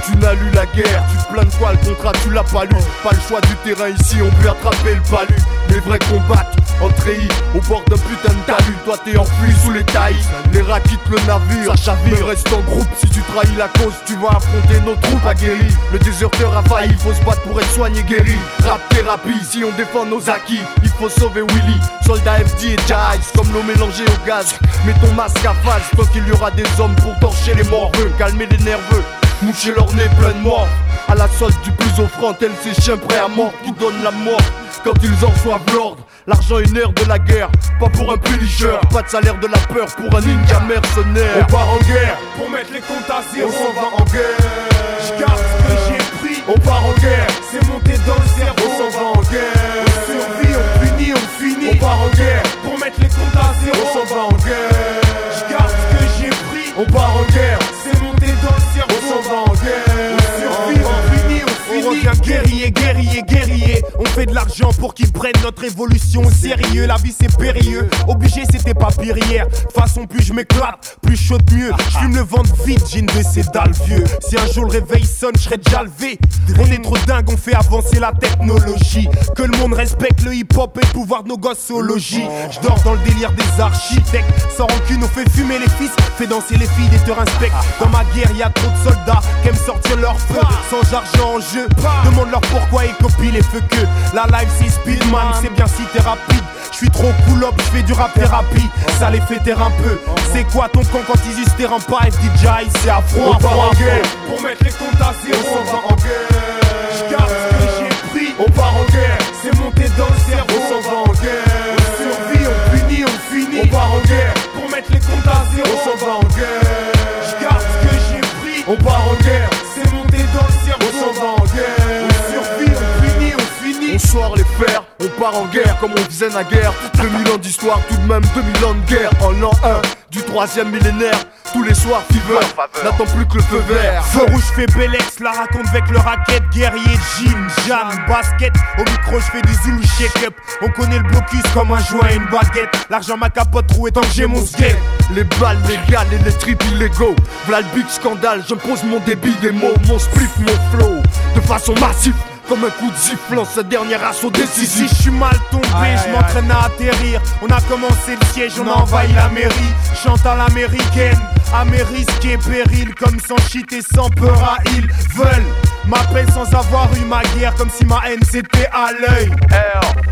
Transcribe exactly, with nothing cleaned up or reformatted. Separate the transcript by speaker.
Speaker 1: tu n'as lu la guerre. Tu te plains de quoi, le contrat tu l'as pas lu. Pas le choix du terrain ici, on peut attraper le palu. Les vrais combattent en treillis au bord d'un putain de talus. Toi t'es enfui sous les tailles, les rats quittent le navire. Ça chavire, mais reste en groupe, si tu trahis la cause tu vas affronter nos troupes aguerries. Le déserteur a failli, il faut se battre pour être soigné guéri. Rap thérapie, si on défend nos acquis, il faut sauver Willy. Soldat F D et Jice, comme l'eau mélangée au gaz. Mets ton masque à face, tant qu'il y aura des hommes pour torcher les morveux. Calmer les nerveux, moucher leur nez plein de morts. À la solde du plus offrant, tel ces chiens prêts à mort qui donnent la mort quand ils en reçoivent l'ordre. L'argent est nerf de la guerre, pas pour un punisher. Pas de salaire de la peur pour un ninja mercenaire. On part en guerre
Speaker 2: pour mettre les comptes à zéro.
Speaker 1: On s'en va en guerre.
Speaker 2: Je garde ce que j'ai pris.
Speaker 1: On part en guerre,
Speaker 2: c'est monté dans le cerveau.
Speaker 1: On s'en va en guerre.
Speaker 2: On survit, on punit, on finit.
Speaker 1: On part en guerre
Speaker 2: pour mettre les comptes à zéro.
Speaker 1: On s'en va en guerre.
Speaker 2: Je garde ce que j'ai pris.
Speaker 1: On part en guerre,
Speaker 2: c'est monté dans le cerveau.
Speaker 1: On s'en va en guerre.
Speaker 2: On survit, on finit, on finit. On revient guerrier, guerrier, guerrier. On fait de l'argent pour qu'ils prennent notre évolution au sérieux. La vie c'est périlleux, obligé c'était pas pire hier. Façon plus je m'éclate, plus chaud mieux. J'fume le ventre vide, j'ai une de ces dalles vieux. Si un jour le réveil sonne, j'serais déjà levé. On est trop dingue, on fait avancer la technologie. Que le monde respecte le hip-hop et le pouvoir de nos gosses au logis. J'dors dans le délire des architectes. Sans rancune, on fait fumer les fils, fait danser les filles, des te respectent. Dans ma guerre, y'a trop de soldats qui aiment sortir leur feu. Sans argent en jeu, demande-leur pourquoi ils copient les feux que. La life c'est Speedman, c'est bien si t'es rapide. J'suis trop cool up, j'fais du rap thérapie. Ça les fait taire un peu. C'est quoi ton camp quand ils usent tes rampes pas F D J, c'est affreux.
Speaker 1: On part en guerre
Speaker 2: pour mettre les comptes à zéro.
Speaker 1: On s'en va en guerre.
Speaker 2: J'garde ce que j'ai pris.
Speaker 1: On part en guerre,
Speaker 2: c'est monté dans le cerveau.
Speaker 1: On s'en va en guerre.
Speaker 2: On survit, on punit, on finit.
Speaker 1: On part en guerre
Speaker 2: pour mettre les comptes à zéro.
Speaker 1: On s'en va en guerre.
Speaker 2: J'garde ce que j'ai pris.
Speaker 1: On part en guerre,
Speaker 2: c'est monté dans le cerveau.
Speaker 1: On s'en va en guerre.
Speaker 2: On survit, on punit, on finit.
Speaker 1: On sort les fers, on part en guerre comme on faisait naguère. deux mille ans d'histoire, tout de même deux mille ans de guerre. En l'an un du troisième millénaire, tous les soirs fever, n'attend plus que le feu vert.
Speaker 2: Feu rouge fait Bellex, la raconte avec le racket. Guerrier, jean, Jeanne, basket. Au micro je fais du Zulu shake-up. On connaît le blocus comme un joint et une baguette. L'argent ma capote trouée tant que j'ai mon skate.
Speaker 1: Les balles légales et les trips illégaux. V'là le big scandale, j'impose mon débit des mots. Mon spliff, mon flow, de façon massive. Comme un coup de sifflant, ce dernier assaut décisif.
Speaker 2: Si je suis mal tombé, je m'entraîne à atterrir. On a commencé le siège, on a envahi la mairie. Chante à l'américaine, à mes risques et périls. Comme sans shit et sans peur à ils veulent m'appellent sans avoir eu ma guerre. Comme si ma haine c'était à l'œil.